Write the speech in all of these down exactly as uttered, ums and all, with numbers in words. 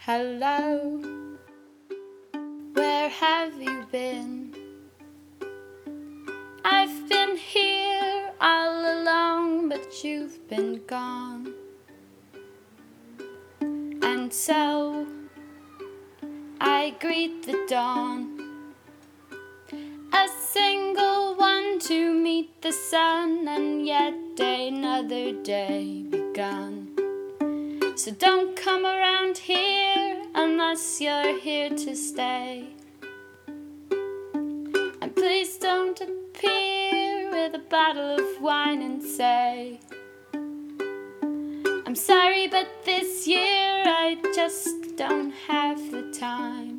Hello, where have you been? I've been here all along, but you've been gone. And so I greet the dawn, a single one to meet the sun, and yet another day begun. So don't come around here unless you're here to stay. And please don't appear with a bottle of wine and say, I'm sorry, but this year I just don't have the time.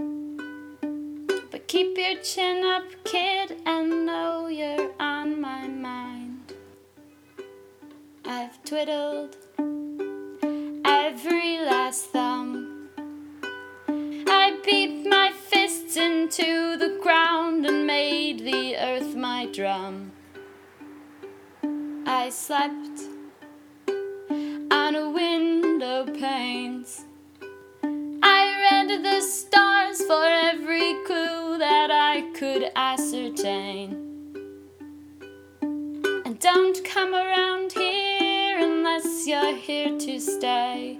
But keep your chin up, kid, and know you're on my mind. I've twiddled every last thumb. I beat my fists into the ground and made the earth my drum. I slept on a window panes. I read the stars for every clue that I could ascertain. And don't come around here unless you're here to stay,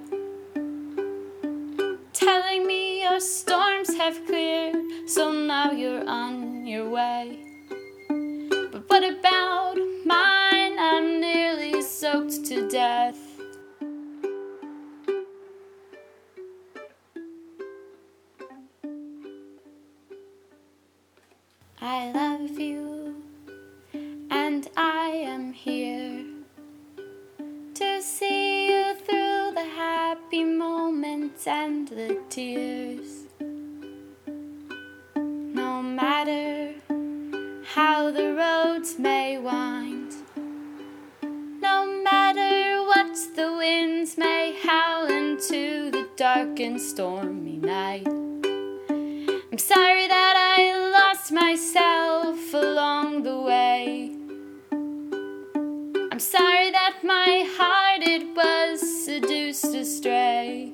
telling me your storms have cleared, so now you're on your way. But what about mine? I'm nearly soaked to death. I love you, and I am here to see you through the happy moments and the tears. No matter how the roads may wind, no matter what the winds may howl into the dark and stormy night, I'm sorry that I lost myself along the way. I'm sorry that my heart, it was seduced astray.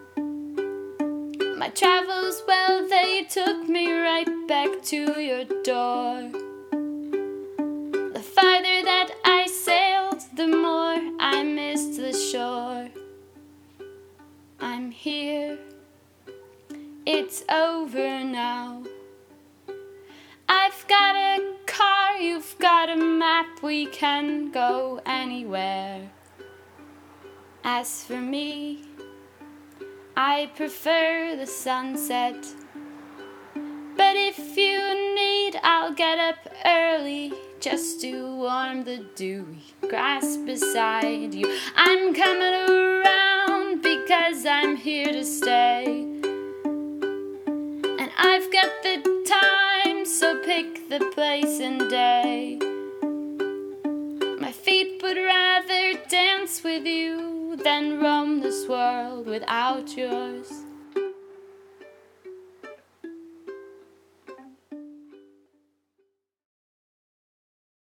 My travels, well, they took me right back to your door. The farther that I sailed, the more I missed the shore. I'm here, it's over now. I've got a car, you've got a map, we can go anywhere. As for me, I prefer the sunset. But if you need, I'll get up early just to warm the dewy grass beside you. I'm coming around because I'm here to stay. And I've got the time, so pick the place and day. My feet would rather dance with you than roam this world without yours.